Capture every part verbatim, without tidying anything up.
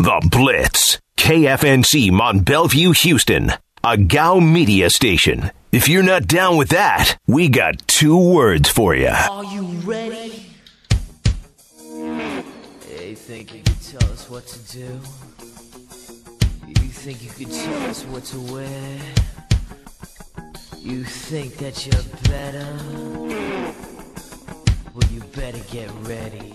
The Blitz. K F N C Mont Bellevue, Houston. A G O W media station. If you're not down with that, we got two words for you. Are you ready? You think you could tell us what to do? You think you could tell us what to wear? You think that you're better? Well, you better get ready.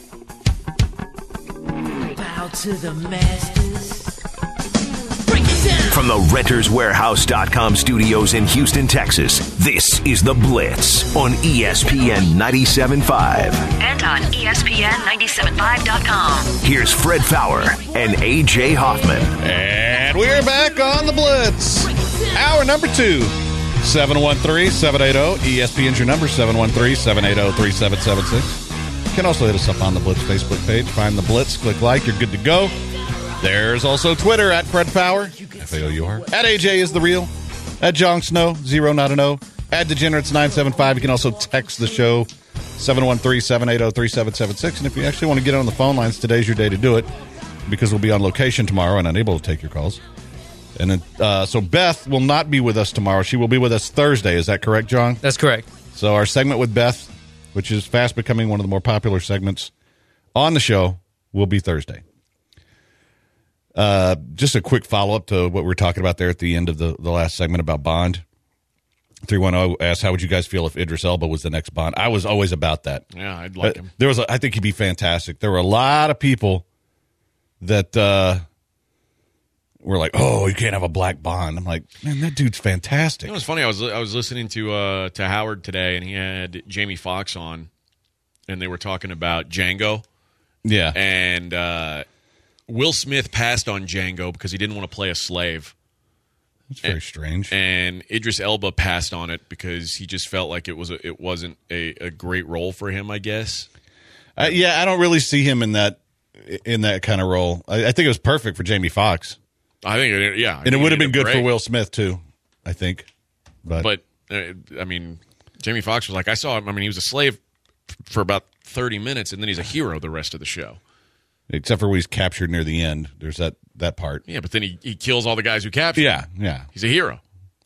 Bow to the masters. From the Renters Warehouse dot com studios in Houston, Texas, this is The Blitz on E S P N ninety-seven point five. And on E S P N ninety-seven point five dot com. Here's Fred Fowler and A J Hoffman. And we're back on The Blitz. Hour number two. seven one three, seven eight zero. E S P N's your number, seven one three, seven eight zero, three seven seven six. You can also hit us up on the Blitz Facebook page. Find The Blitz, click like, you're good to go. There's also Twitter, at Fred Fowler, F A O U R. At A J is the real. At Jong Snow, zero, not an O. At Degenerates nine seven five. You can also text the show, seven one three, seven eight zero, three seven seven six. And if you actually want to get on the phone lines, today's your day to do it, because we'll be on location tomorrow and unable to take your calls. And then, uh, so Beth will not be with us tomorrow. She will be with us Thursday. Is that correct, John? That's correct. So our segment with Beth, which is fast becoming one of the more popular segments on the show, will be Thursday. Uh, just a quick follow-up to what we were talking about there at the end of the, the last segment about Bond. three one zero asked, how would you guys feel if Idris Elba was the next Bond? I was always about that. Yeah, I'd like uh, him. There was, a, I think he'd be fantastic. There were a lot of people that uh, were like, oh, you can't have a black Bond. I'm like, man, that dude's fantastic. You know, it was funny. I was I was listening to uh, to Howard today, and he had Jamie Foxx on, and they were talking about Django. Yeah. And uh, Will Smith passed on Django because he didn't want to play a slave. That's very and, strange. And Idris Elba passed on it because he just felt like it was a, it wasn't a, a great role for him, I guess. Uh, yeah, I don't really see him in that in that kind of role. I, I think it was perfect for Jamie Foxx. I think, it, yeah. I and it would have been good great. for Will Smith, too, I think. But, but uh, I mean, Jamie Foxx was like, I saw him. I mean, he was a slave for about thirty minutes, and then he's a hero the rest of the show. Except for when he's captured near the end. There's that, that part. Yeah, but then he, he kills all the guys who captured yeah, him. Yeah, yeah. He's a hero.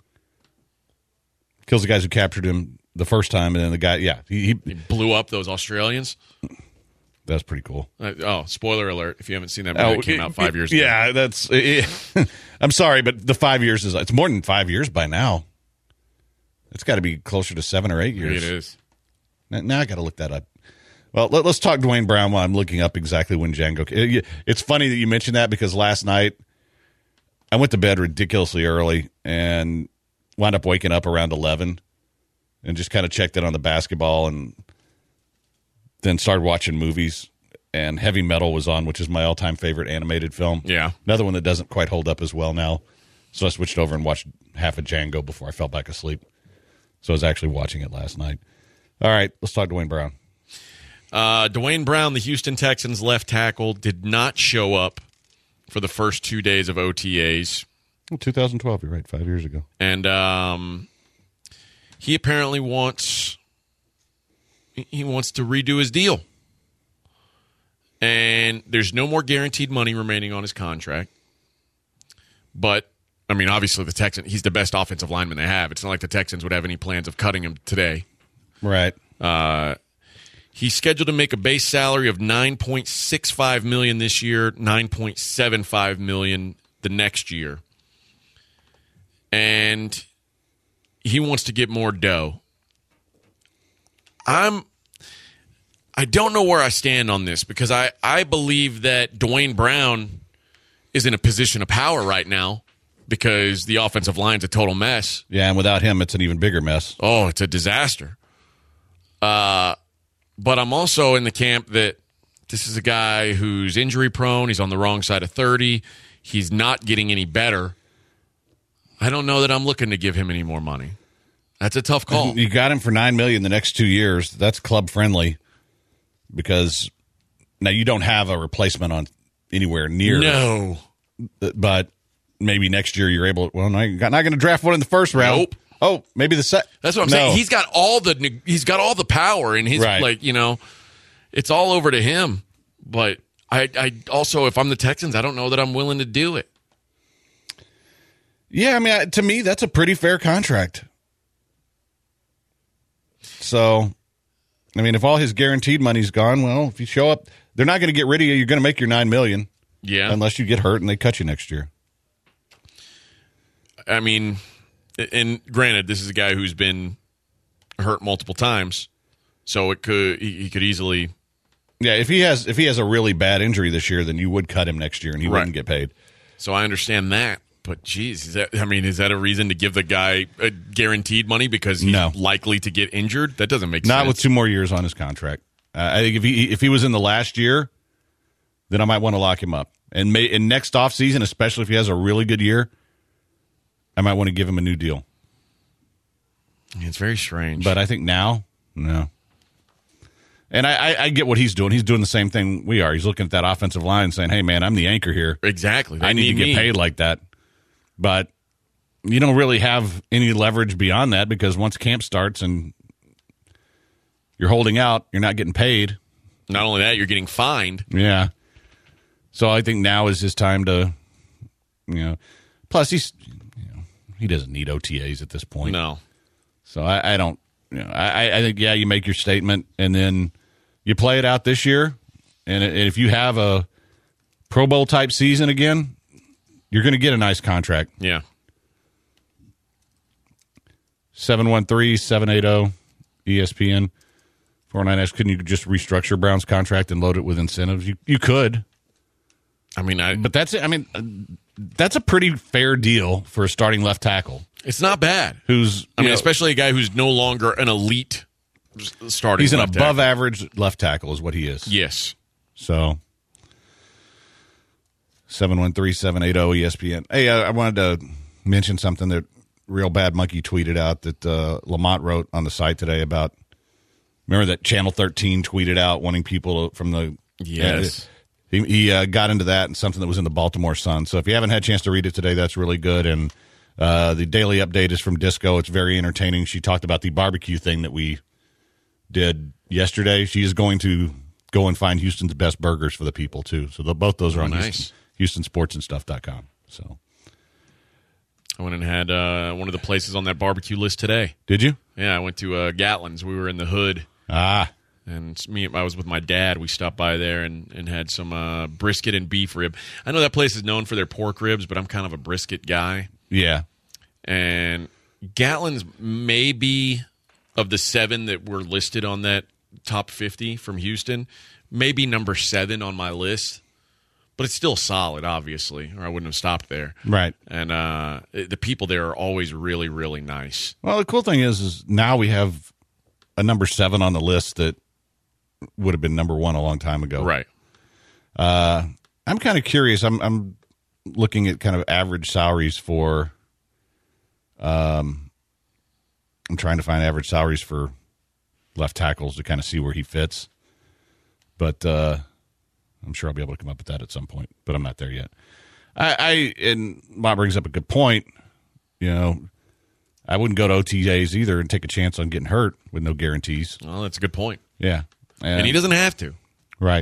Kills the guys who captured him the first time, and then the guy, yeah. He, he, he blew up those Australians. That's pretty cool. Uh, oh, spoiler alert, if you haven't seen that movie, oh, it came out five years yeah, ago. Yeah, that's... It, I'm sorry, but the five years is... It's more than five years by now. It's got to be closer to seven or eight years. It is. Now, now I got to look that up. Well, let, let's talk Dwayne Brown while I'm looking up exactly when Django... It, it's funny that you mentioned that because last night I went to bed ridiculously early and wound up waking up around eleven and just kind of checked in on the basketball and then started watching movies. And Heavy Metal was on, which is my all-time favorite animated film. Yeah. Another one that doesn't quite hold up as well now. So I switched over and watched half of Django before I fell back asleep. So I was actually watching it last night. All right, let's talk Dwayne Brown. Uh, Dwayne Brown, the Houston Texans left tackle, did not show up for the first two days of O T As. Well, twenty twelve, you're right, five years ago. And um, he apparently wants he wants to redo his deal. And there's no more guaranteed money remaining on his contract. But, I mean, obviously the Texans, he's the best offensive lineman they have. It's not like the Texans would have any plans of cutting him today. Right. Uh, he's scheduled to make a base salary of nine point six five million dollars this year, nine point seven five million dollars the next year. And he wants to get more dough. I'm I don't know where I stand on this because I, I believe that Dwayne Brown is in a position of power right now because the offensive line's a total mess. Yeah, and without him, it's an even bigger mess. Oh, it's a disaster. Uh, but I'm also in the camp that this is a guy who's injury prone. He's on the wrong side of thirty. He's not getting any better. I don't know that I'm looking to give him any more money. That's a tough call. You got him for nine million dollars the next two years. That's club friendly because now you don't have a replacement on anywhere near. No. But maybe next year you're able to, well, no, you're not going to draft one in the first round. Nope. Oh, maybe the set. That's what I'm no. saying. He's got all the he's got all the power in his right. like, you know, it's all over to him. But I, I also, if I'm the Texans, I don't know that I'm willing to do it. Yeah, I mean, I- to me, that's a pretty fair contract. So, I mean, if all his guaranteed money's gone, well, if you show up, they're not going to get rid of you. You're going to make your nine million dollars. Yeah. Unless you get hurt and they cut you next year. I mean, and granted, this is a guy who's been hurt multiple times, so it could he, he could easily. Yeah, if he has if he has a really bad injury this year, then you would cut him next year and he Right. wouldn't get paid. So I understand that, but geez, is that I mean, is that a reason to give the guy a guaranteed money because he's No. likely to get injured? That doesn't make Not sense. with two more years on his contract. Uh, I think if he if he was in the last year, then I might want to lock him up. And may and next offseason, especially if he has a really good year, I might want to give him a new deal. It's very strange. But I think now, no. And I, I, I get what he's doing. He's doing the same thing we are. He's looking at that offensive line and saying, hey, man, I'm the anchor here. exactly, They I need to get me. paid like that. But you don't really have any leverage beyond that because once camp starts and you're holding out, you're not getting paid. Not only that, you're getting fined. Yeah. So I think now is his time to, you know, plus he's, you know, he doesn't need O T As at this point. No. So I, I don't, you know, I, I think, yeah, you make your statement and then you play it out this year. And if you have a Pro Bowl type season again, you're going to get a nice contract. Yeah. seven one three, seven eight zero, E S P N, four nine X. Couldn't you just restructure Brown's contract and load it with incentives? You you could. I mean, I, But that's, I mean, that's a pretty fair deal for a starting left tackle it's not bad. who's, I mean, you know, especially a guy who's no longer an elite starting. he's an left above tackle. average left tackle is what he is. Yes. So, seven one three, seven eight zero E S P N. Hey, I, I wanted to mention something that Real Bad Monkey tweeted out that uh, Lamont wrote on the site today about, remember that Channel thirteen tweeted out wanting people from the... Yes. Uh, he he uh, got into that and something that was in the Baltimore Sun. So if you haven't had a chance to read it today, that's really good. And uh, the daily update is from Disco. It's very entertaining. She talked about the barbecue thing that we did yesterday. She is going to go and find Houston's best burgers for the people, too. So the, both those are Oh, on nice. Houston, Houston Sports and Stuff dot com. So I went and had uh, one of the places on that barbecue list today. did you? Yeah, I went to uh, Gatlin's. We were in the hood. Ah, And me, I was with my dad. We stopped by there and, and had some uh, brisket and beef rib. I know that place is known for their pork ribs, but I'm kind of a brisket guy. yeah. And Gatlin's may be, of the seven that were listed on that top fifty from Houston, maybe number seven on my list. But it's still solid, obviously, or I wouldn't have stopped there. Right. And uh, the people there are always really, really nice. Well, the cool thing is, is now we have a number seven on the list that would have been number one a long time ago. Right. Uh, I'm kind of curious. I'm I'm looking at kind of average salaries for. Um, I'm trying to find average salaries for left tackles to kind of see where he fits, but uh, I'm sure I'll be able to come up with that at some point. But I'm not there yet. I, I and Bob brings up a good point. You know, I wouldn't go to O T As either and take a chance on getting hurt with no guarantees. Well, that's a good point. Yeah, And he doesn't have to. right.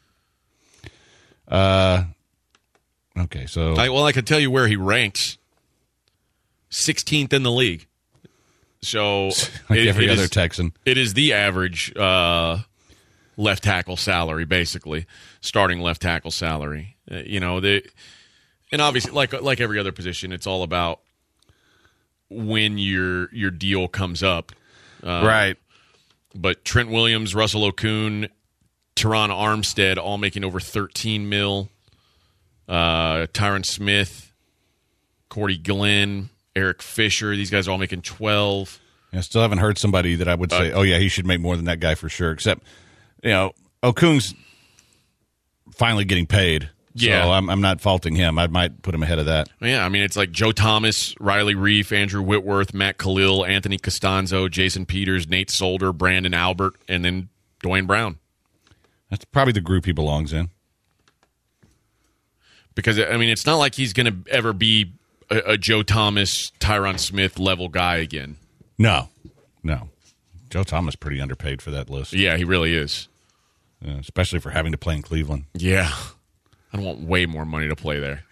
Uh, okay, so I, well, I can tell you where he ranks. sixteenth in the league. So like it- every it other is- Texan. it is the average uh, left tackle salary, basically starting left tackle salary. Uh, you know, the and obviously, like like every other position, it's all about when your your deal comes up. Uh, Right. But Trent Williams, Russell Okun, Teron Armstead, all making over thirteen mil. Uh, Tyron Smith, Cordy Glenn, Eric Fisher, these guys are all making twelve. I still haven't heard somebody that I would say, Uh, oh, yeah, he should make more than that guy for sure. Except, you know, Okun's finally getting paid. Yeah. So I'm, I'm not faulting him. I might put him ahead of that. Yeah, I mean, it's like Joe Thomas, Riley Reif, Andrew Whitworth, Matt Khalil, Anthony Costanzo, Jason Peters, Nate Solder, Brandon Albert, and then Dwayne Brown. That's probably the group he belongs in. Because, I mean, it's not like he's going to ever be a, a Joe Thomas, Tyron Smith level guy again. No, no. Joe Thomas pretty underpaid for that list. Yeah, he really is. uh, especially for having to play in Cleveland. Yeah. I don't want way more money to play there.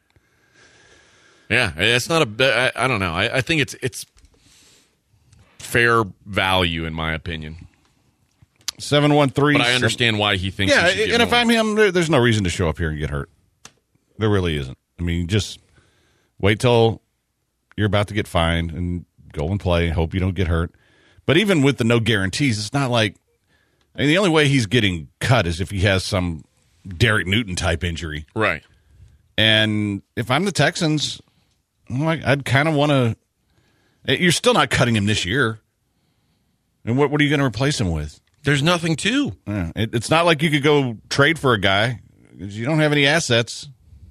Yeah, it's not a. I, I don't know. I, I think it's it's fair value in my opinion. Seven one three. But I understand why he thinks. Yeah, he should get and if more. I'm him, there, there's no reason to show up here and get hurt. There really isn't. I mean, just wait till you're about to get fined and go and play. Hope you don't get hurt. But even with the no guarantees, it's not like. I mean, the only way he's getting cut is if he has some Derek Newton type injury, right? And if I'm the Texans, I'm like, I'd kind of want to. You're still not cutting him this year. And what what are you going to replace him with? There's nothing to. Yeah, it, it's not like you could go trade for a guy because you don't have any assets.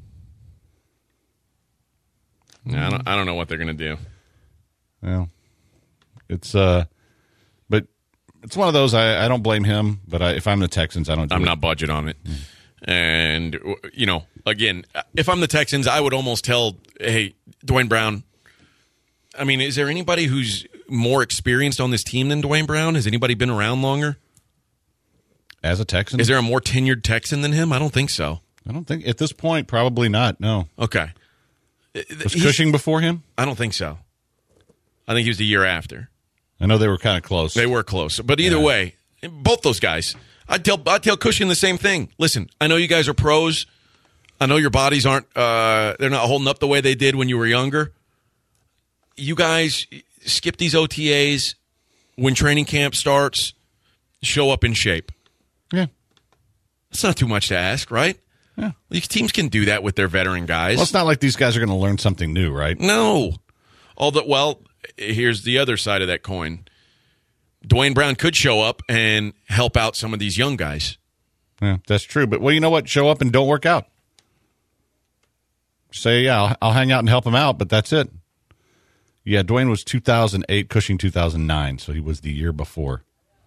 Yeah, I don't. I don't know what they're going to do. Well, it's uh, but it's one of those. I, I don't blame him, but I, if I'm the Texans, I don't. Do I'm it. not budget on it. Mm. And you know, again, if I'm the Texans, I would almost tell, hey, Dwayne Brown. I mean, is there anybody who's more experienced on this team than Dwayne Brown? Has anybody been around longer? As a Texan? Is there a more tenured Texan than him? I don't think so. I don't think, at this point, probably not, no. Okay. Was He's, Cushing before him? I don't think so. I think he was the year after. I know they were kind of close. They were close. But either yeah. way, both those guys, I'd tell, I'd tell Cushing the same thing. Listen, I know you guys are pros. I know your bodies aren't, uh, they're not holding up the way they did when you were younger. You guys skip these O T As when training camp starts, show up in shape. Yeah. That's not too much to ask, right? Yeah. These teams can do that with their veteran guys. Well, it's not like these guys are going to learn something new, right? No. Although, well, here's the other side of that coin. Dwayne Brown could show up and help out some of these young guys. Yeah, that's true. But, well, you know what? Show up and don't work out. Say, yeah, I'll, I'll hang out and help him out, but that's it. Yeah, Dwayne was two thousand eight, Cushing two thousand nine, so he was the year before.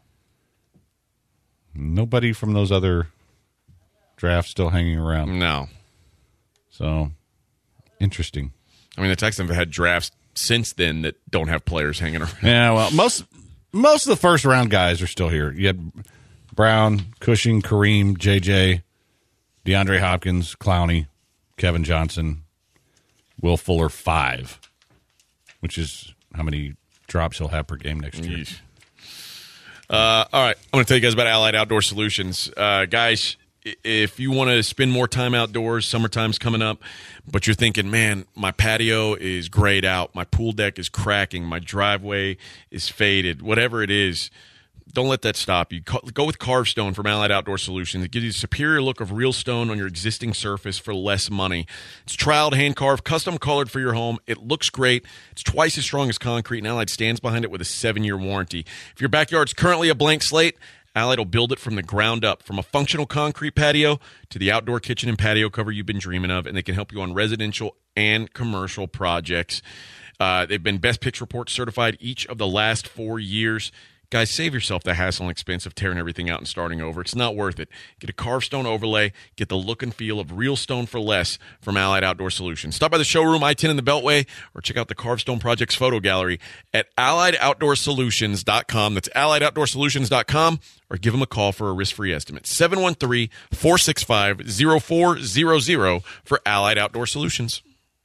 Nobody from those other drafts still hanging around. No. So, interesting. I mean, the Texans have had drafts since then that don't have players hanging around. Yeah, well, most most of the first-round guys are still here. You had Brown, Cushing, Kareem, J J, DeAndre Hopkins, Clowney, Kevin Johnson, Will Fuller, five. Which is how many drops he'll have per game next year. Uh, all right. I'm going to tell you guys about Allied Outdoor Solutions. Uh, guys, if you want to spend more time outdoors, summertime's coming up, but you're thinking, man, my patio is grayed out, my pool deck is cracking, my driveway is faded, whatever it is, don't let that stop you. Go with Carved Stone from Allied Outdoor Solutions. It gives you a superior look of real stone on your existing surface for less money. It's troweled, hand-carved, custom-colored for your home. It looks great. It's twice as strong as concrete, and Allied stands behind it with a seven-year warranty. If your backyard's currently a blank slate, Allied will build it from the ground up, from a functional concrete patio to the outdoor kitchen and patio cover you've been dreaming of, and they can help you on residential and commercial projects. Uh, they've been Best Pitch Report certified each of the last four years. Guys, save yourself the hassle and expense of tearing everything out and starting over. It's not worth it. Get a Carved Stone overlay. Get the look and feel of real stone for less from Allied Outdoor Solutions. Stop by the showroom, I ten in the Beltway, or check out the Carved Stone Project's photo gallery at allied outdoor solutions dot com. That's allied outdoor solutions dot com, or give them a call for a risk-free estimate. seven one three, four six five, zero four zero zero for Allied Outdoor Solutions.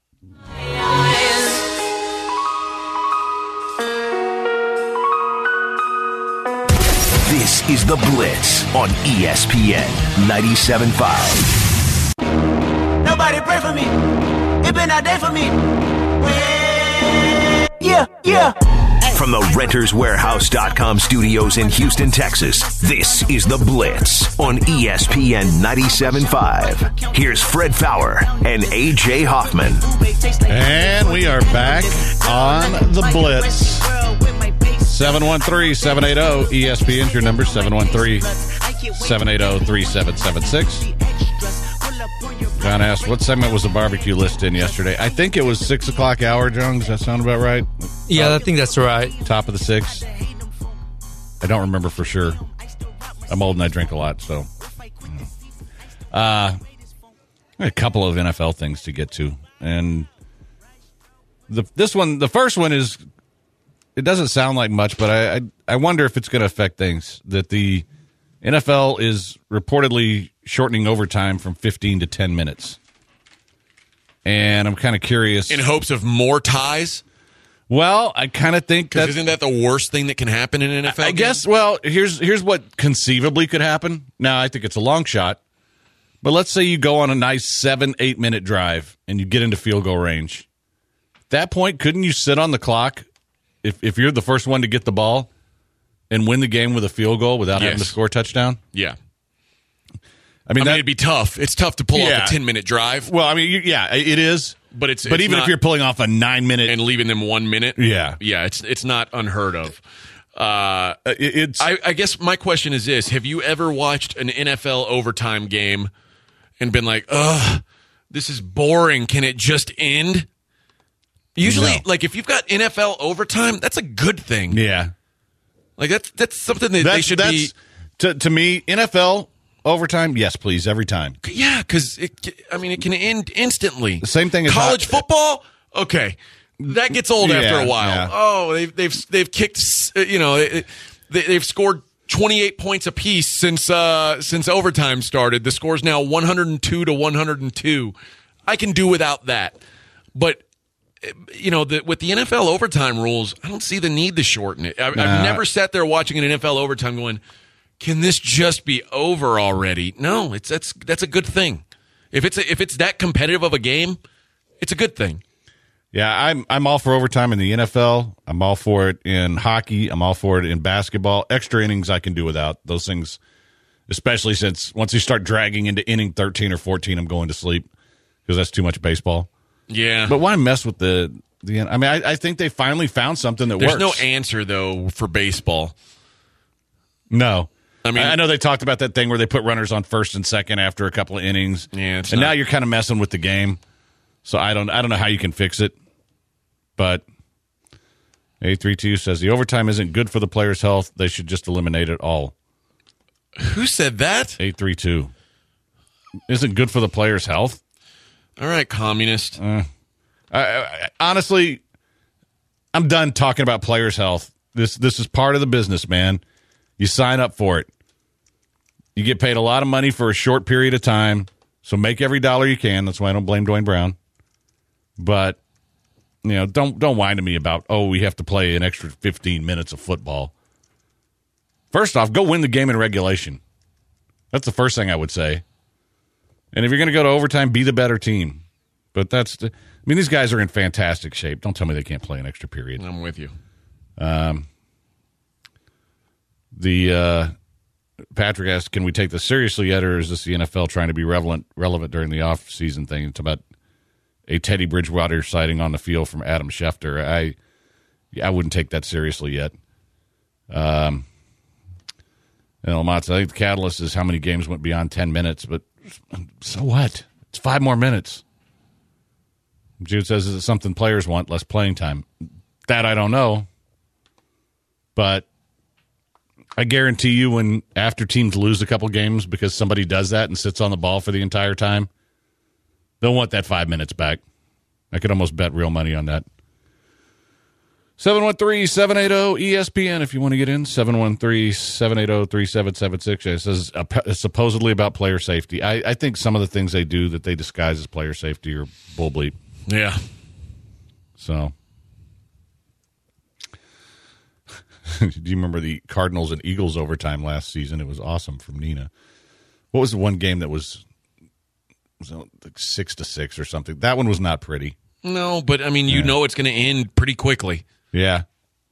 This is The Blitz on E S P N ninety-seven point five. Nobody pray for me. It been a day for me. Yeah, yeah. From the renters warehouse dot com studios in Houston, Texas, this is The Blitz on E S P N ninety-seven point five. Here's Fred Fowler and A J Hoffman. And we are back on The Blitz. seven one three, seven eight zero, E S P N is your number, seven one three, seven eight zero, three seven seven six. John asked, what segment was the barbecue list in yesterday? I think it was six o'clock hour, John. Does that sound about right? Yeah, top, I think that's right. Top of the six. I don't remember for sure. I'm old and I drink a lot, so. Uh, a couple of N F L things to get to. And the this one, the first one is, it doesn't sound like much, but I I, I wonder if it's going to affect things. That the N F L is reportedly shortening overtime from fifteen to ten minutes. And I'm kind of curious. In hopes of more ties? Well, I kind of think that... Because isn't that the worst thing that can happen in an N F L I, I game? guess, well, here's here's what conceivably could happen. Now, I think it's a long shot. But let's say you go on a nice seven, eight-minute drive and you get into field goal range. At that point, couldn't you sit on the clock if, if you're the first one to get the ball and win the game with a field goal without Yes. having to score a touchdown? Yeah. I mean, I that, mean, it'd be tough. It's tough to pull Yeah. off a ten-minute drive, well, I mean, you, yeah, it is. but it's But it's even not, if you're pulling off a nine-minute, and leaving them one minute, Yeah. yeah, it's it's not unheard of. Uh, it, it's I, I guess my question is this: have you ever watched an N F L overtime game and been like, "Ugh, this is boring. Can it just end?" Usually, No. like if you've got N F L overtime, that's a good thing. yeah. Like that's that's something that That's, they should that's, be. to to me, N F L overtime, yes, please, every time. Yeah, because it. I mean, it can end instantly. The same thing as college hot- football. Okay, that gets old Yeah, after a while. yeah. Oh, they've they've they've kicked. uh, You know, they, they've scored twenty-eight points apiece since uh, since overtime started. The score's now one hundred two to one hundred two. I can do without that, but. You know, the, with the N F L overtime rules, I don't see the need to shorten it. I, Nah. I've never sat there watching an N F L overtime going, "Can this just be over already?" No, it's that's that's a good thing. If it's a, if it's that competitive of a game, it's a good thing. Yeah, I'm I'm all for overtime in the N F L. I'm all for it in hockey. I'm all for it in basketball. Extra innings I can do without. Those things, especially since once you start dragging into inning thirteen or fourteen, I'm going to sleep because that's too much baseball. Yeah, But why mess with the the? I mean, I, I think they finally found something that there's works. no answer though for baseball. No. I mean- I know they talked about that thing where they put runners on first and second after a couple of innings. Yeah, it's and not- now you're kind of messing with the game. So I don't I don't know how you can fix it. But A thirty-two says the overtime isn't good for the players' health. They should just eliminate it all. Who said that? eight three two isn't good for the players' health. All right, communist. I, I, honestly, I'm done talking about players' health. This this is part of the business, man. You sign up for it. You get paid a lot of money for a short period of time, so make every dollar you can. That's why I don't blame Dwayne Brown. But you know, don't don't whine to me about oh we have to play an extra fifteen minutes of football. First off, go win the game in regulation. That's the first thing I would say. And if you're going to go to overtime, be the better team. But that's, the, I mean, these guys are in fantastic shape. Don't tell me they can't play an extra period. I'm with you. The uh, Patrick asked, "Can we take this seriously yet, or is this the N F L trying to be relevant relevant during the off-season thing?" It's about a Teddy Bridgewater sighting on the field from Adam Schefter. I, I wouldn't take that seriously yet. Um, and Lamont said, I think the catalyst is how many games went beyond ten minutes, but so what? It's five more minutes. Jude says, is it something players want, less playing time? That I don't know. But I guarantee you when after teams lose a couple games because somebody does that and sits on the ball for the entire time, they'll want that five minutes back. I could almost bet real money on that. seven one three, seven eight zero, E S P N if you want to get in. seven one three, seven eight zero, three seven seven six. It says uh, it's supposedly about player safety. I, I think some of the things they do that they disguise as player safety are bull bleep. Yeah. So, do you remember the Cardinals and Eagles overtime last season? It was awesome from Nina. What was the one game that was, was it like six to six or something? That one was not pretty. No, but I mean, you Yeah. know it's going to end pretty quickly. Yeah.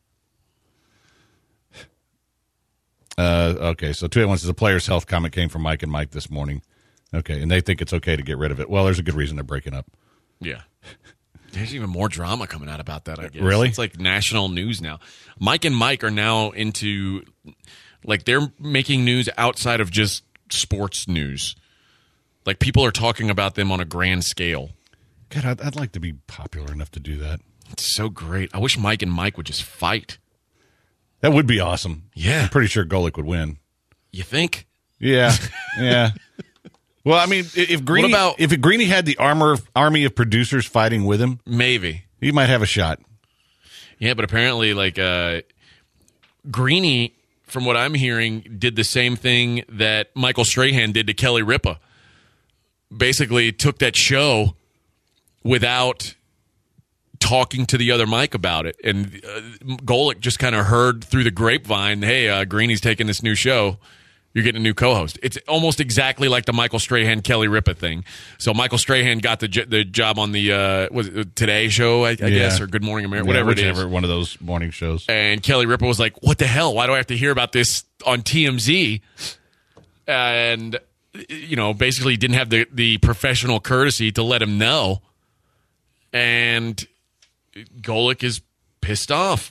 Uh, okay, so two eight one says the player's health comment came from Mike and Mike this morning. Okay, and they think it's okay to get rid of it. Well, there's a good reason they're breaking up. Yeah. There's even more drama coming out about that, I guess. Really? It's like national news now. Mike and Mike are now into, like, they're making news outside of just sports news. Like, people are talking about them on a grand scale. God, I'd, I'd like to be popular enough to do that. It's so great. I wish Mike and Mike would just fight. That would be awesome. Yeah. I'm pretty sure Golick would win. You think? Yeah, yeah. Well, I mean, if Greeny, about- if Greeny had the armor army of producers fighting with him, Maybe. he might have a shot. Yeah, but apparently, like, uh, Greeny from what I'm hearing, did the same thing that Michael Strahan did to Kelly Ripa. Basically took that show without talking to the other Mike about it. And uh, Golick just kind of heard through the grapevine, hey, uh, Greeny's taking this new show. You're getting a new co-host. It's almost exactly like the Michael Strahan, Kelly Ripa thing. So Michael Strahan got the the job on the uh, was it Today Show, I, I yeah. guess, or Good Morning America, yeah, whatever whichever, it is. One of those morning shows. And Kelly Ripa was like, what the hell? Why do I have to hear about this on T M Z? And, you know, basically didn't have the, the professional courtesy to let him know. And Golick is pissed off.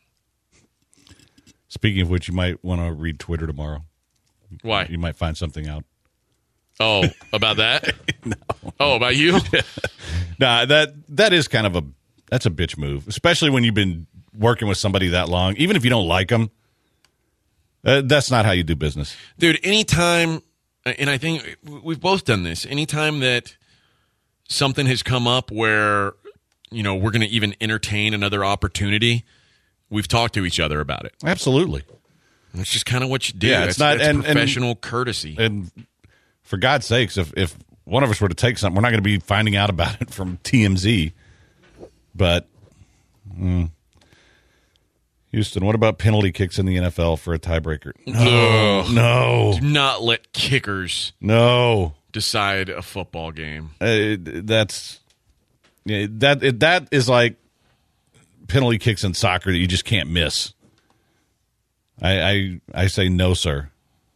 Speaking of which, you might want to read Twitter tomorrow. Why? You might find something out. Oh, about that? No. Oh, about you? Nah, that that is kind of a that's a bitch move, especially when you've been working with somebody that long. Even if you don't like them, uh, that's not how you do business, dude. Anytime, and I think we've both done this. Anytime that something has come up where you know we're going to even entertain another opportunity, we've talked to each other about it. Absolutely. It's just kind of what you do. Yeah, it's that's, not that's and, professional and, courtesy. And for God's sakes, if if one of us were to take something, we're not going to be finding out about it from T M Z. But mm, Houston, what about penalty kicks in the N F L for a tiebreaker? No, Ugh. no, do not let kickers no decide a football game. Uh, that's yeah, that that is like penalty kicks in soccer that you just can't miss. I, I I say no, sir.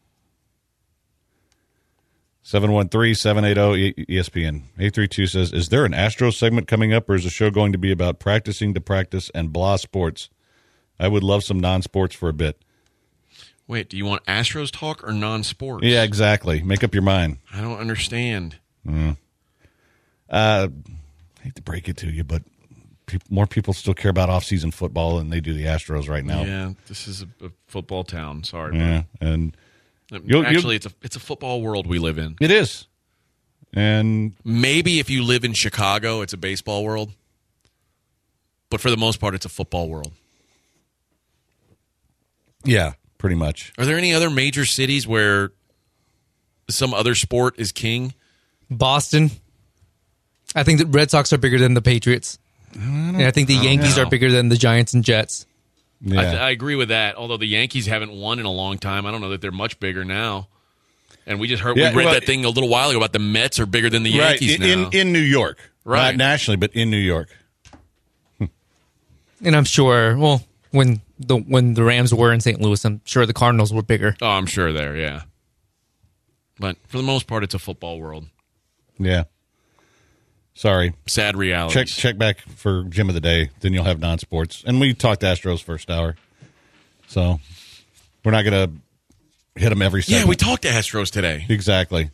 seven one three, seven eight zero, E S P N. eight three two says, is there an Astros segment coming up, or is the show going to be about practicing to practice and blah sports? I would love some non-sports for a bit. Wait, do you want Astros talk or non-sports? Yeah, exactly. Make up your mind. I don't understand. Mm. Uh, I hate to break it to you, but more people still care about off-season football than they do the Astros right now. Yeah, this is a, a football town. Sorry, yeah, and you'll, actually, you'll, it's a it's a football world we live in. It is, and maybe if you live in Chicago, it's a baseball world. But for the most part, it's a football world. Yeah, pretty much. Are there any other major cities where some other sport is king? Boston. I think the Red Sox are bigger than the Patriots. And I think the Yankees know. are bigger than the Giants and Jets. Yeah. I, th- I agree with that. Although the Yankees haven't won in a long time, I don't know that they're much bigger now. And we just heard yeah, we read well, that thing a little while ago about the Mets are bigger than the right, Yankees in, now. In, in New York, right? Not nationally, but in New York. And I'm sure, well, when the when the Rams were in Saint Louis, I'm sure the Cardinals were bigger. Oh, I'm sure there, yeah. But for the most part, it's a football world. Yeah. Sorry. Sad reality. Check check back for Gym of the Day. Then you'll have non-sports. And we talked Astros first hour. So we're not going to hit them every segment. Yeah, we talked to Astros today. Exactly.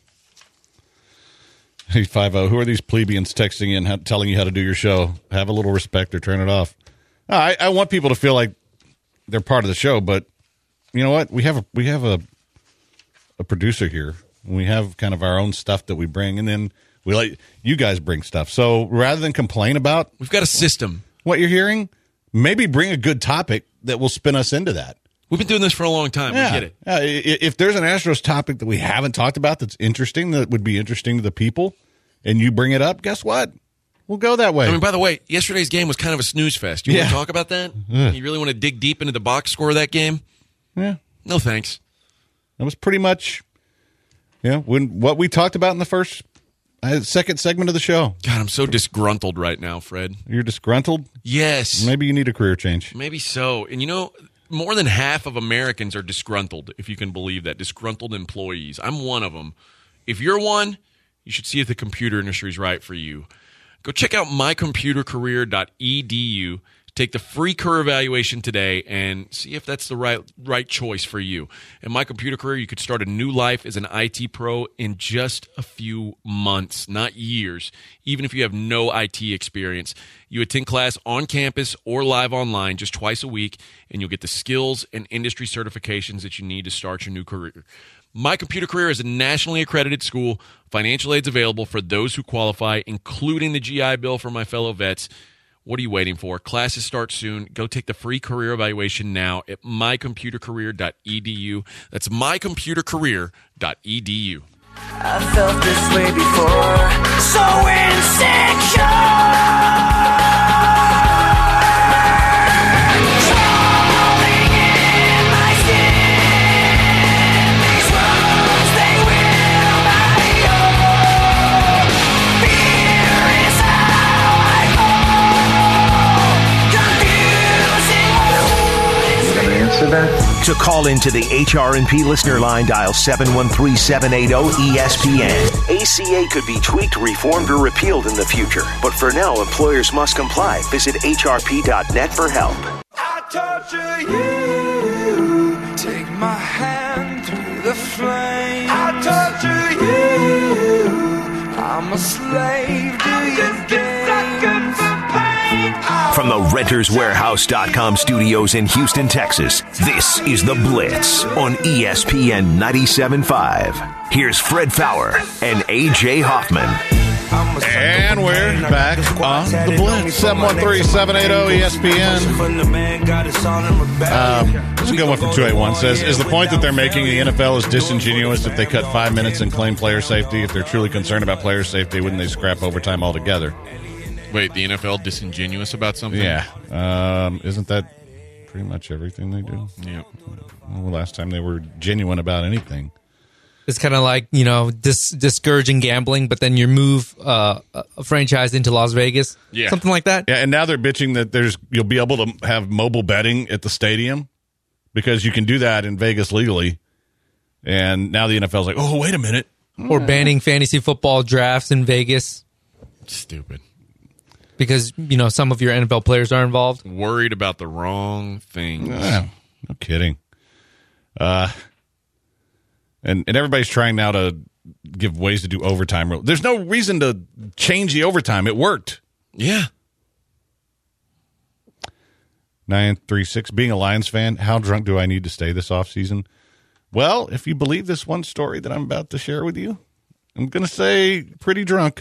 Hey, five oh, who are these plebeians texting in, how, telling you how to do your show? Have a little respect or turn it off. No, I, I want people to feel like they're part of the show, but you know what? We have a, we have a, a producer here. We have kind of our own stuff that we bring, and then we let you guys bring stuff. So rather than complain about We've got a system. what you're hearing, maybe bring a good topic that will spin us into that. We've been doing this for a long time. Yeah. We get it. Yeah, i- if there's an Astros topic that we haven't talked about that's interesting, that would be interesting to the people, and you bring it up, guess what? We'll go that way. I mean, by the way, yesterday's game was kind of a snooze fest. You Yeah. want to talk about that? Yeah. You really want to dig deep into the box score of that game? Yeah. No, thanks. That was pretty much, yeah, when what we talked about in the first, uh, second segment of the show. God, I'm so disgruntled right now, Fred. You're disgruntled? Yes. Maybe you need a career change. Maybe so. And you know, more than half of Americans are disgruntled, if you can believe that. Disgruntled employees. I'm one of them. If you're one, you should see if the computer industry is right for you. Go check out my computer career dot e d u. Take the free career evaluation today and see if that's the right right choice for you. In My Computer Career, you could start a new life as an I T pro in just a few months, not years, even if you have no I T experience. You attend class on campus or live online just twice a week, and you'll get the skills and industry certifications that you need to start your new career. My Computer Career is a nationally accredited school. Financial aid's available for those who qualify, including the G I Bill for my fellow vets. What are you waiting for? Classes start soon. Go take the free career evaluation now at my computer career dot e d u. That's my computer career dot e d u. I felt this way before. So insecure. Crawling in my skin. These wounds, they will not heal. Fear is how I go. Confusing. You gonna answer that? To call into the H R and P listener line, dial seven one three, seven eight zero, E S P N. A C A could be tweaked, reformed, or repealed in the future. But for now, employers must comply. Visit H R P dot net for help. I torture you. Take my hand through the flame. I torture you. I'm a slave to your games. From the renters warehouse dot com studios in Houston, Texas, this is The Blitz on E S P N ninety-seven point five. Here's Fred Fowler and A J Hoffman. And we're back on The Blitz. seven one three, seven eight zero, E S P N. Um, this is a good one from two eight one. Says, is the point that they're making the N F L is disingenuous if they cut five minutes and claim player safety? If they're truly concerned about player safety, wouldn't they scrap overtime altogether? Wait, the N F L disingenuous about something? Yeah. Um, isn't that pretty much everything they do? Yeah. Well, last time they were genuine about anything. It's kind of like, you know, dis- discouraging gambling, but then you move uh, a franchise into Las Vegas. Yeah. Something like that. Yeah, and now they're bitching that there's you'll be able to have mobile betting at the stadium because you can do that in Vegas legally. And now the N F L's like, oh, wait a minute. Or banning fantasy football drafts in Vegas Stupid. because, you know, some of your N F L players are involved. Worried about the wrong things. Yeah, no kidding. Uh, and, and everybody's trying now to give ways to do overtime. There's no reason to change the overtime. It worked. Yeah. nine three six, being a Lions fan, how drunk do I need to stay this offseason? Well, if you believe this one story that I'm about to share with you, I'm going to say pretty drunk.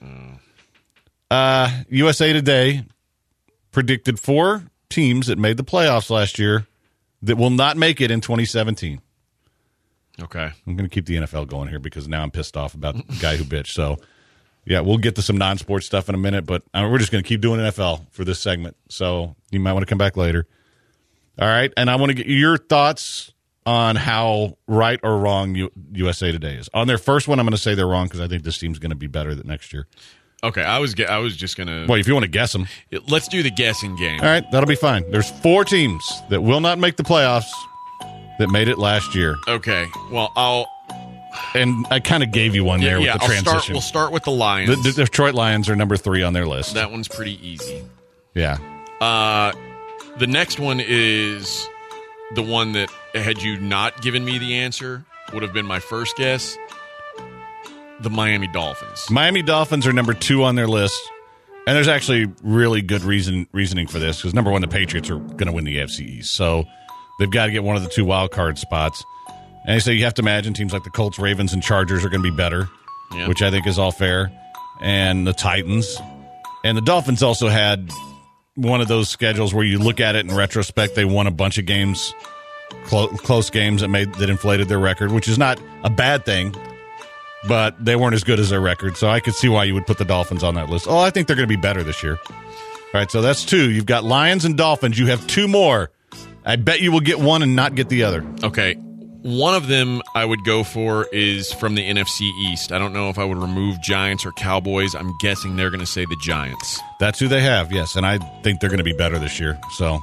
Uh, U S A Today predicted four teams that made the playoffs last year that will not make it in twenty seventeen. Okay. I'm going to keep the N F L going here because now I'm pissed off about the guy who bitched. So, yeah, we'll get to some non-sports stuff in a minute, but uh, we're just going to keep doing N F L for this segment. So you might want to come back later. All right, and I want to get your thoughts on how right or wrong U- USA Today is. On their first one, I'm going to say they're wrong because I think this team's going to be better than next year. Okay, I was ge- I was just gonna. Well, if you want to guess them, let's do the guessing game. All right, that'll be fine. There's four teams that will not make the playoffs that made it last year. Okay, well I'll. And I kind of gave you one there yeah, with the I'll transition. Start, we'll start with the Lions. The, the Detroit Lions are number three on their list. That one's pretty easy. Yeah. Uh, the next one is the one that, had you not given me the answer, would have been my first guess. The Miami Dolphins. Miami Dolphins are number two on their list. And there's actually really good reason reasoning for this because, number one, the Patriots are going to win the A F C East. So they've got to get one of the two wild card spots. And so you have to imagine teams like the Colts, Ravens, and Chargers are going to be better, yeah. which I think is all fair. And the Titans. And the Dolphins also had one of those schedules where you look at it in retrospect. They won a bunch of games, clo- close games that made that inflated their record, which is not a bad thing. But they weren't as good as their record, so I could see why you would put the Dolphins on that list. Oh, I think they're going to be better this year. All right, so that's two. You've got Lions and Dolphins. You have two more. I bet you will get one and not get the other. Okay. One of them I would go for is from the N F C East. I don't know if I would remove Giants or Cowboys. I'm guessing they're going to say the Giants. That's who they have, yes, and I think they're going to be better this year. So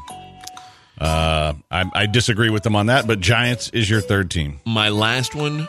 uh, I, I disagree with them on that, but Giants is your third team. My last one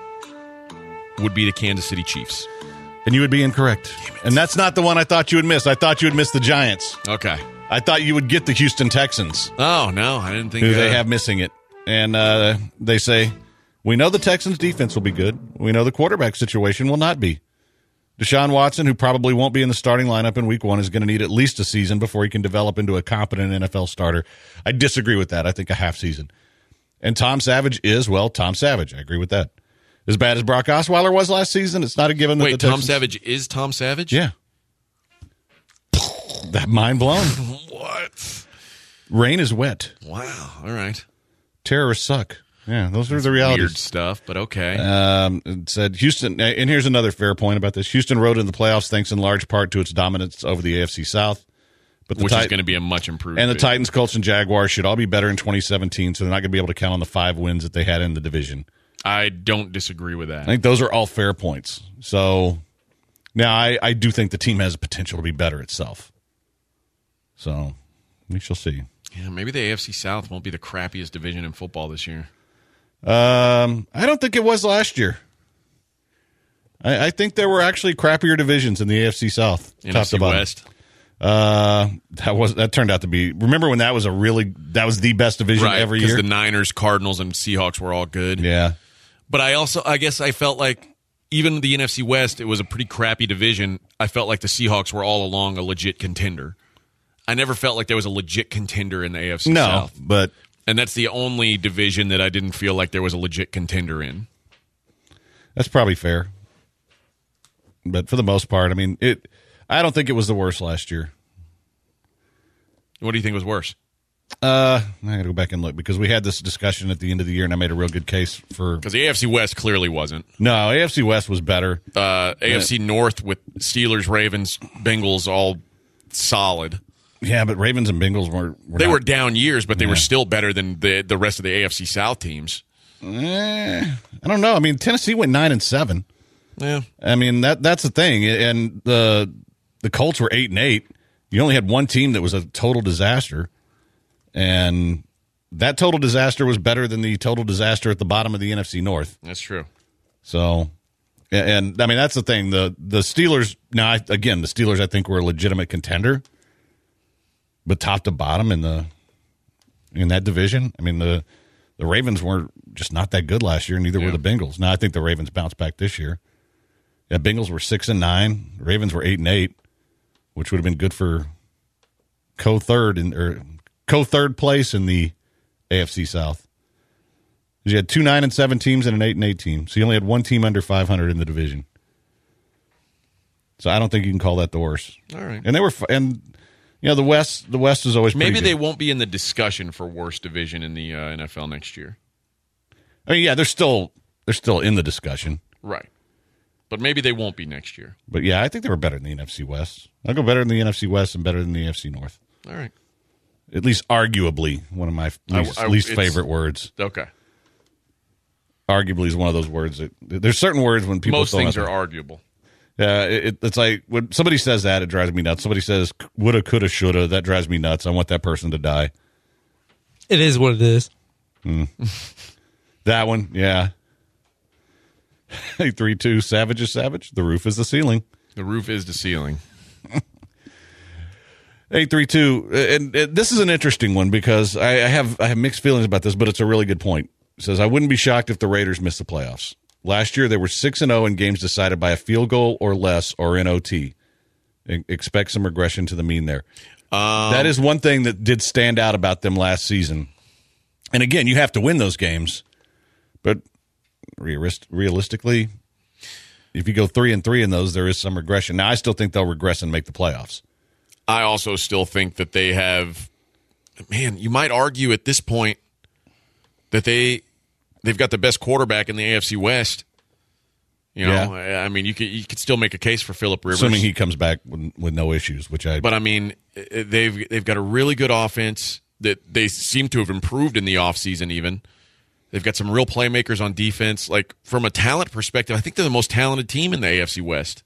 would be the Kansas City Chiefs. And you would be incorrect. And that's not the one I thought you would miss. I thought you would miss the Giants. Okay. I thought you would get the Houston Texans. Oh, no, I didn't think who that. They have missing it. And uh, they say, we know the Texans' defense will be good. We know the quarterback situation will not be. Deshaun Watson, who probably won't be in the starting lineup in week one, is going to need at least a season before he can develop into a competent N F L starter. I disagree with that. I think a half season. And Tom Savage is, well, Tom Savage. I agree with that. As bad as Brock Osweiler was last season, it's not a given that Wait, the Tom Texans... Savage is Tom Savage? Yeah. That mind blown. What? Rain is wet. Wow. All right. Terrorists suck. Yeah, those are the realities. Weird stuff, but okay. Um, it said Houston, and here's another fair point about this. Houston rode in the playoffs thanks in large part to its dominance over the A F C South. But the Which Tit- is going to be a much improved. And the bid. Titans, Colts, and Jaguars should all be better in twenty seventeen, so they're not going to be able to count on the five wins that they had in the division. I don't disagree with that. I think those are all fair points. So now I, I do think the team has the potential to be better itself. So we shall see. Yeah, maybe the A F C South won't be the crappiest division in football this year. Um, I don't think it was last year. I, I think there were actually crappier divisions in the A F C South. N top F C to bottom. West. Uh, that was that turned out to be. Remember when that was a really that was the best division Right, every because year. the Niners, Cardinals, and Seahawks were all good. Yeah, But I also, I guess I felt like even the N F C West, it was a pretty crappy division. I felt like the Seahawks were all along a legit contender. I never felt like there was a legit contender in the A F C no, South. but And that's the only division that I didn't feel like there was a legit contender in. that's probably fair. But for the most part, I mean, it. I don't think it was the worst last year. What do you think was worse? Uh, I got to go back and look because we had this discussion at the end of the year, and I made a real good case for. Because the A F C West clearly wasn't. No, A F C West was better. Uh, A F C North with Steelers, Ravens, Bengals all solid. Yeah, but Ravens and Bengals were. were They not, were down years, but they Yeah. were still better than the the rest of the A F C South teams. Eh, I don't know. I mean, Tennessee went nine and seven. Yeah. I mean that that's the thing, and the the Colts were eight and eight. You only had one team that was a total disaster, and that total disaster was better than the total disaster at the bottom of the N F C North. That's true. So, and, and I mean that's the thing. The the Steelers now I, again the Steelers I think were a legitimate contender, but top to bottom in the in that division, I mean the the Ravens were just not that good last year. Neither Yeah. were the Bengals. Now I think the Ravens bounced back this year. Yeah, Bengals were six and nine. Ravens were eight and eight, which would have been good for co-third in or co-third place in the A F C South. You had two nine and seven teams and an eight and eight team, so you only had one team under five hundred in the division. So I don't think you can call that the worst. All right. And they were, and you know, the West, the West is always Maybe pretty they good. won't be in the discussion for worst division in the uh, N F L next year. I mean, yeah, they're still they're still in the discussion. Right. But maybe they won't be next year. But yeah, I think they were better than the N F C West. I'll go better than the N F C West and better than the A F C North. All right. At least arguably one of my least, I- I- least it's- favorite words. Okay. Arguably is one of those words that there's certain words when people Most throw things out are there. arguable. Yeah, it, it's like when somebody says that, it drives me nuts. Somebody says woulda, coulda, shoulda, that drives me nuts. I want that person to die. It is what it is. That one, yeah. Hey, three two, savage is savage. The roof is the ceiling. The roof is the ceiling. Eight three two, and, and this is an interesting one because I, I have I have mixed feelings about this, but it's a really good point. It says I wouldn't be shocked if the Raiders missed the playoffs. Last year they were six and zero in games decided by a field goal or less, or in O T. E- Expect some regression to the mean there. Um, That is one thing that did stand out about them last season. And again, you have to win those games, but realist- realistically, if you go three and three in those, there is some regression. Now, I still think they'll regress and make the playoffs. I also still think that they have, man, you might argue at this point that they they've got the best quarterback in the A F C West. You know, I mean, you could you could still make a case for Phillip Rivers, Assuming he comes back with, with no issues, which I. but I mean, they've they've got a really good offense that they seem to have improved in the offseason even. They've got some real playmakers on defense. Like, from a talent perspective, I think they're the most talented team in the A F C West.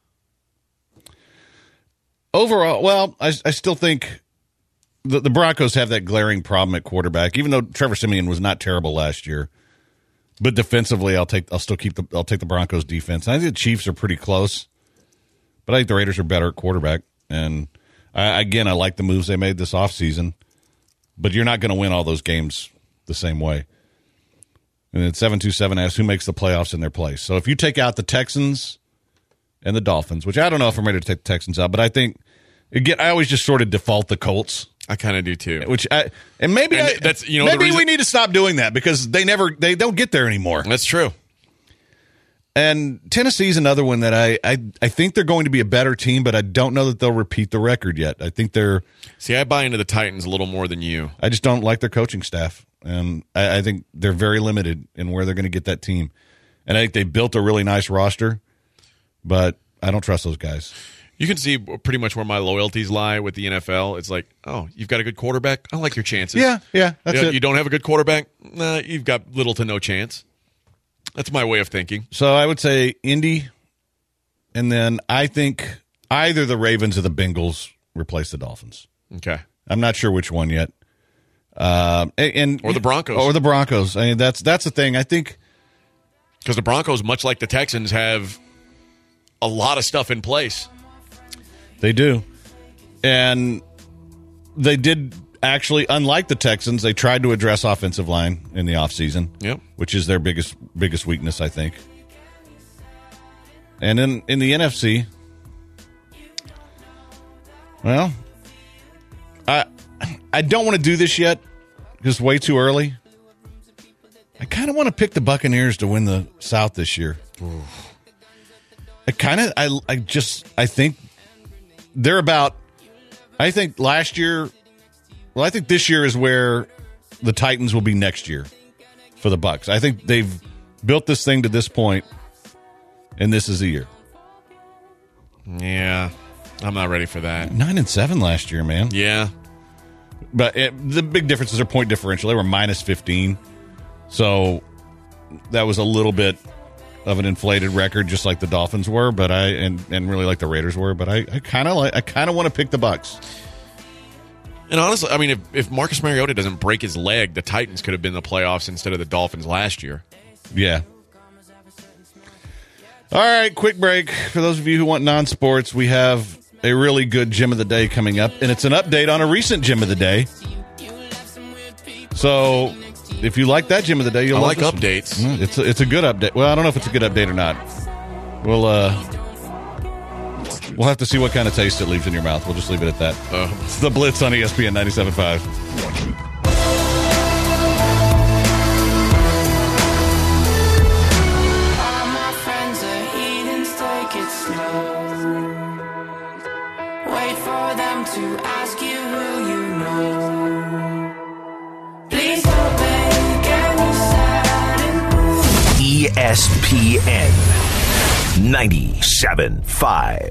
Overall, well, I, I still think the, the Broncos have that glaring problem at quarterback. Even though Trevor Siemian was not terrible last year, but defensively, I'll take I'll still keep the I'll take the Broncos defense. I think the Chiefs are pretty close, but I think the Raiders are better at quarterback. And I, again, I like the moves they made this offseason, but you're not going to win all those games the same way. And then seven two seven asks who makes the playoffs in their place. So if you take out the Texans and the Dolphins, which I don't know if I'm ready to take the Texans out, but I think again I always just sort of default the Colts. I kind of do too. Which I and maybe And I, that's, you know, the maybe reason- we need to stop doing that because they never they don't get there anymore. That's true. And Tennessee's another one that I, I I think they're going to be a better team, but I don't know that they'll repeat the record yet. I think they're. See, I buy into the Titans a little more than you. I just don't like their coaching staff, and I, I think they're very limited in where they're going to get that team. And I think they built a really nice roster, but I don't trust those guys. You can see pretty much where my loyalties lie with the N F L. It's like, oh, you've got a good quarterback? I like your chances. Yeah, yeah, that's you know, it. You don't have a good quarterback? Nah, you've got little to no chance. That's my way of thinking. So I would say Indy, and then I think either the Ravens or the Bengals replace the Dolphins. Okay. I'm not sure which one yet. Um, and, and Or the Broncos. Or the Broncos. I mean, that's that's the thing. I think because the Broncos, much like the Texans, have a lot of stuff in place. They do. And they did actually, unlike the Texans, they tried to address offensive line in the offseason, yep. which is their biggest biggest weakness, I think. And in, in the N F C, well, I I don't want to do this yet because way too early. I kind of want to pick the Buccaneers to win the South this year. Ooh. I kind of, I, I just, I think they're about, I think last year, well, I think this year is where the Titans will be next year for the Bucs. I think they've built this thing to this point, and this is the year. Yeah, I'm not ready for that. Nine and seven last year, man. Yeah. But it, the big difference is their point differential. They were minus fifteen. So that was a little bit of an inflated record, just like the Dolphins were, but I and, and really like the Raiders were. But I, I kind of like I kind of want to pick the Bucs. And honestly, I mean, if, if Marcus Mariota doesn't break his leg, the Titans could have been in the playoffs instead of the Dolphins last year. Yeah. All right, quick break. For those of you who want non-sports, we have a really good Gym of the Day coming up, and it's an update on a recent Gym of the Day. So if you like that Gym of the Day, you'll I like like this updates. one. It's a, it's a good update. Well, I don't know if it's a good update or not. We'll uh, we'll have to see what kind of taste it leaves in your mouth. We'll just leave it at that. Uh, It's the Blitz on E S P N ninety-seven point five. E S P N ninety-seven point five.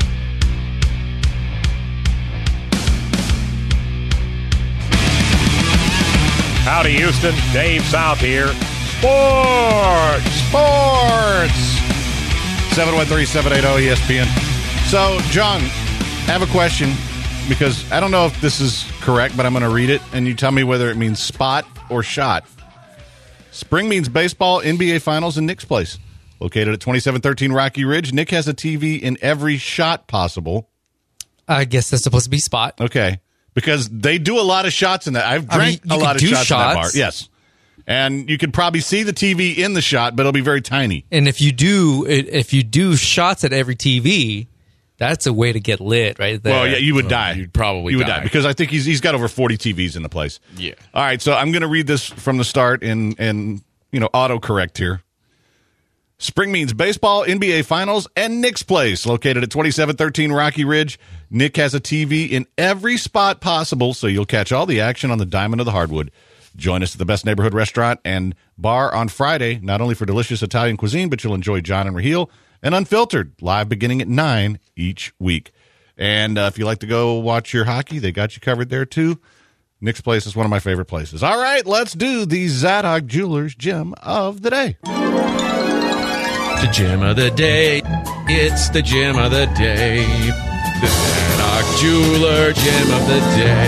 Howdy, Houston. Dave South here. Sports! Sports! seven one three, seven eight zero, E S P N. So, John, I have a question because I don't know if this is correct, but I'm going to read it, and you tell me whether it means spot or shot. Spring means baseball, N B A Finals, and Nick's Place. Located at twenty-seven thirteen Rocky Ridge, Nick has a T V in every shot possible. I guess that's supposed to be spot. Okay. Because they do a lot of shots in that. I've I drank mean, you a lot of could do shots, in that bar. shots. Yes. And you could probably see the T V in the shot, but it'll be very tiny. And if you do, if you do shots at every T V, that's a way to get lit right there. Well, yeah, you would die. You'd probably you would die. die because I think he's he's got over forty T Vs in the place. Yeah. All right, so I'm going to read this from the start in in you know autocorrect here. Spring means baseball, N B A Finals, and Nick's Place. Located at twenty-seven thirteen Rocky Ridge, Nick has a T V in every spot possible, so you'll catch all the action on the Diamond of the Hardwood. Join us at the best neighborhood restaurant and bar on Friday, not only for delicious Italian cuisine, but you'll enjoy John and Raheel and Unfiltered, live beginning at nine each week. And uh, if you like to go watch your hockey, they got you covered there too. Nick's Place is one of my favorite places. All right, let's do the Zadok Jewelers Gem of the Day. The gem of the day. It's the gem of the day. The Zadok Jeweler gem of the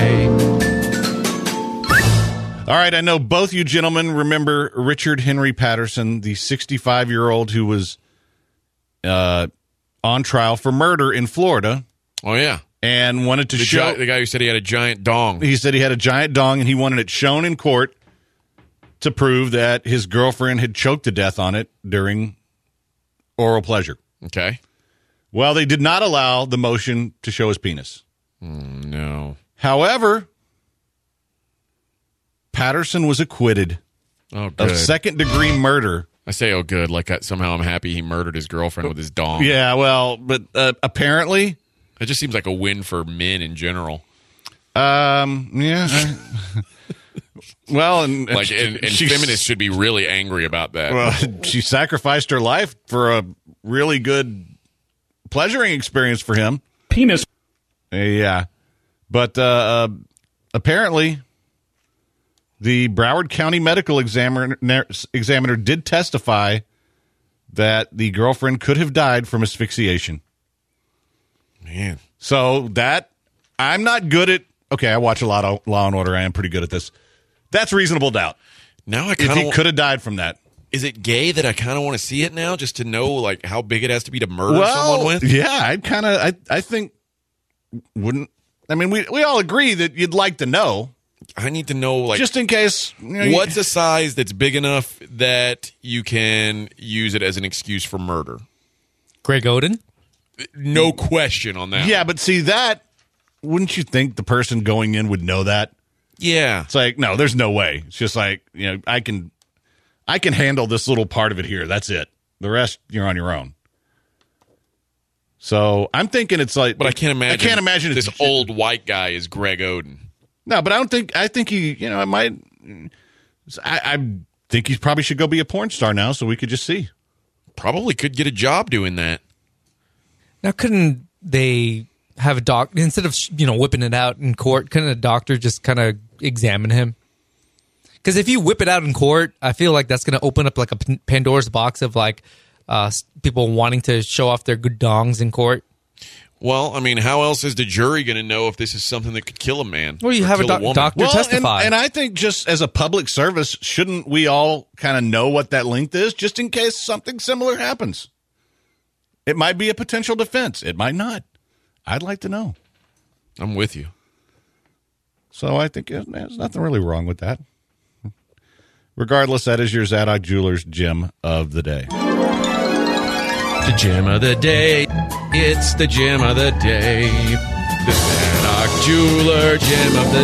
day. All right, I know both you gentlemen remember Richard Henry Patterson, the sixty-five-year-old who was uh, on trial for murder in Florida. Oh, yeah. And wanted to The, show... gi- the guy who said he had a giant dong. He said he had a giant dong, and he wanted it shown in court to prove that his girlfriend had choked to death on it during oral pleasure. Okay. Well, they did not allow the motion to show his penis. Mm, no. However, Patterson was acquitted Oh, good. of second-degree murder I say, oh, good. Like, I, somehow I'm happy he murdered his girlfriend with his dong. Yeah, well, but uh, apparently... It just seems like a win for men in general. Um, yeah. well, and... Like, and, and feminists should be really angry about that. Well, she sacrificed her life for a really good pleasuring experience for him. Penis. Yeah. But uh, uh, apparently... The Broward County Medical Examiner, examiner did testify that the girlfriend could have died from asphyxiation. Man. So that, I'm not good at, okay, I watch a lot of Law and Order. I am pretty good at this. That's reasonable doubt. Now I If kind he of could have died from that. Is it gay that I kind of want to see it now just to know like how big it has to be to murder Well, someone with? yeah, I'd kind of, I, I think, wouldn't, I mean, we, we all agree that you'd like to know. I need to know, like, just in case. You know, what's you, a size that's big enough that you can use it as an excuse for murder? Greg Oden? No question on that. Yeah, but see that, wouldn't you think the person going in would know that? Yeah. It's like, no, there's no way. It's just like, you know, I can, I can handle this little part of it here. That's it. The rest, you're on your own. So I'm thinking it's like, but I can't imagine. I can't imagine this it's, old white guy is Greg Oden. No, but I don't think. I think he. You know, I might. I, I think he probably should go be a porn star now, so we could just see. Probably could get a job doing that. Now, couldn't they have a doc instead of you know whipping it out in court? Couldn't a doctor just kind of examine him? Because if you whip it out in court, I feel like that's going to open up like a Pandora's box of like uh, people wanting to show off their good dongs in court. Well, I mean, how else is the jury going to know if this is something that could kill a man? Well, you have a, doc- a doctor well, testify. And, and I think just as a public service, shouldn't we all kind of know what that length is, just in case something similar happens? It might be a potential defense. It might not. I'd like to know. I'm with you. So I think there's nothing really wrong with that. Regardless, that is your Zadok Jewelers gem of the day. The gem of the day. It's the gem of the day. The Zadok Jeweler gem of the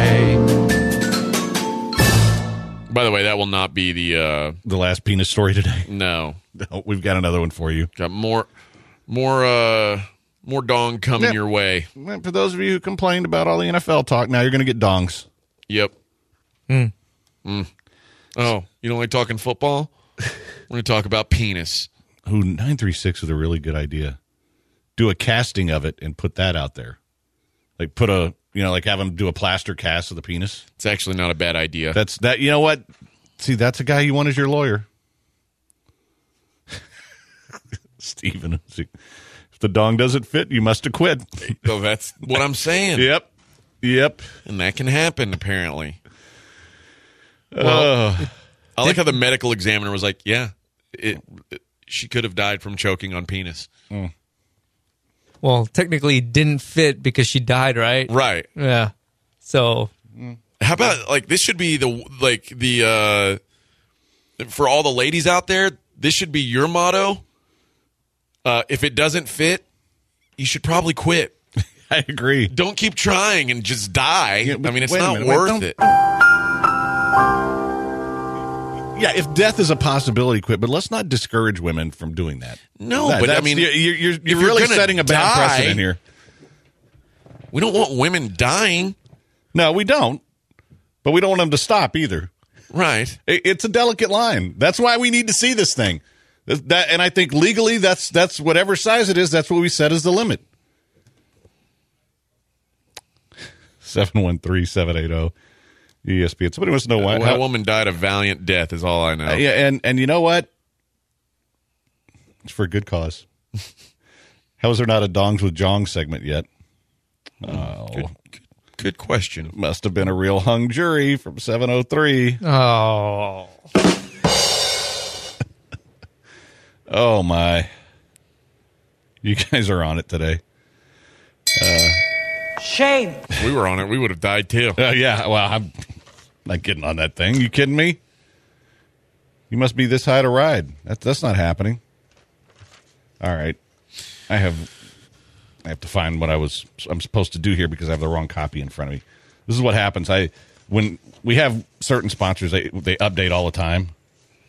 day. By the way, that will not be the uh, the last penis story today. No. no, we've got another one for you. Got more, more, uh, more dong coming yep. your way. For those of you who complained about all the N F L talk, now you're going to get dongs. Yep. Mm. Mm. Oh, you don't like talking football? We're going to talk about penis. Who nine three six with a really good idea. Do a casting of it and put that out there. Like put a, you know, like have them do a plaster cast of the penis. It's actually not a bad idea. That's that. You know what? See, that's a guy you want as your lawyer. Steven, if the dong doesn't fit, you must acquit. So that's what I'm saying. Yep. Yep. And that can happen, apparently. Well, uh, I like how the medical examiner was like, yeah, it, it she could have died from choking on penis. Mm. Well, technically it didn't fit because she died, right? Right. Yeah. So how about like this should be the like the uh for all the ladies out there, this should be your motto. Uh if it doesn't fit, you should probably quit. I agree. Don't keep trying and just die. Yeah, I mean, it's wait a not minute, worth wait, it. Yeah, if death is a possibility, quit. But let's not discourage women from doing that. No, that, but I that's- mean, you're, you're, you're, you're really gonna setting a bad die- precedent here. We don't want women dying. No, we don't. But we don't want them to stop either. Right. It, it's a delicate line. That's why we need to see this thing. That, that- and I think legally, that's that's whatever size it is. That's what we set as the limit. seven one three, seven eight zero, E S P N. Somebody wants to know why. That how- woman died a valiant death is all I know. Uh, yeah, and, and you know what? It's for a good cause. How is there not a Dongs with Jong segment yet? Oh, Good, good, good question. must have been a real hung jury from seven oh three. Oh. Oh, my. You guys are on it today. Shame. If we were on it, we would have died too. Uh, yeah, well, I'm not getting on that thing. You kidding me? You must be this high to ride. That, that's not happening. All right. I have I have to find what I was I'm supposed to do here because I have the wrong copy in front of me. This is what happens. I when we have certain sponsors, they they update all the time.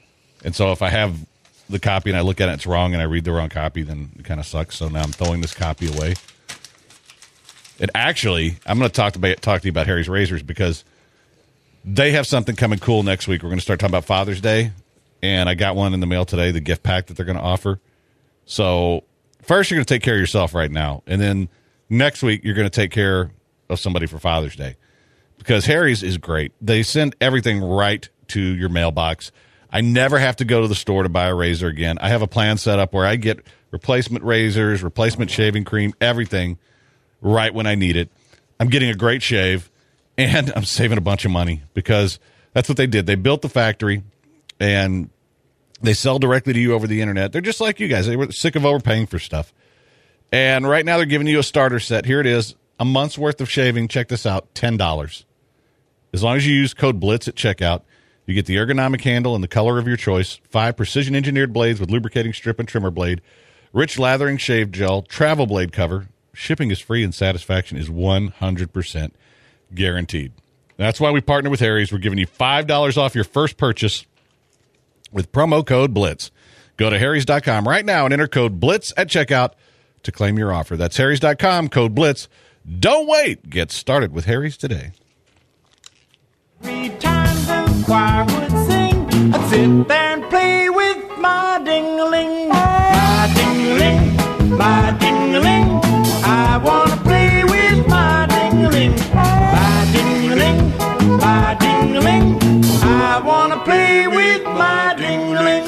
And so if I have the copy and I look at it, it's wrong, and I read the wrong copy, then it kind of sucks. So now I'm throwing this copy away. And actually, I'm going to talk to talk to you about Harry's Razors because they have something coming cool next week. We're going to start talking about Father's Day, and I got one in the mail today, the gift pack that they're going to offer. So first, you're going to take care of yourself right now, and then next week you're going to take care of somebody for Father's Day because Harry's is great. They send everything right to your mailbox. I never have to go to the store to buy a razor again. I have a plan set up where I get replacement razors, replacement shaving cream, everything right when I need it. I'm getting a great shave, and I'm saving a bunch of money because that's what they did. They built the factory, and they sell directly to you over the internet. They're just like you guys. They were sick of overpaying for stuff. And right now they're giving you a starter set. Here it is, a month's worth of shaving. Check this out, ten dollars. As long as you use code BLITZ at checkout, you get the ergonomic handle in the color of your choice, five precision-engineered blades with lubricating strip and trimmer blade, rich lathering shave gel, travel blade cover. Shipping is free and satisfaction is one hundred percent guaranteed. That's why we partner with Harry's. We're giving you five dollars off your first purchase with promo code BLITZ. Go to harrys dot com right now and enter code BLITZ at checkout to claim your offer. That's harrys dot com, code BLITZ. Don't wait. Get started with Harry's today. Every time the choir would sing, I'd sit there and play with my ding-a-ling. My ding-a-ling, my ding-a-ling. I want to play with my ding-a-ling. My ding-a-ling, my ding-a-ling. I want to play with my ding-a-ling.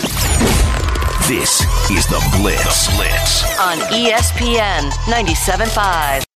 This is The Blitz. The Blitz. On E S P N ninety-seven point five.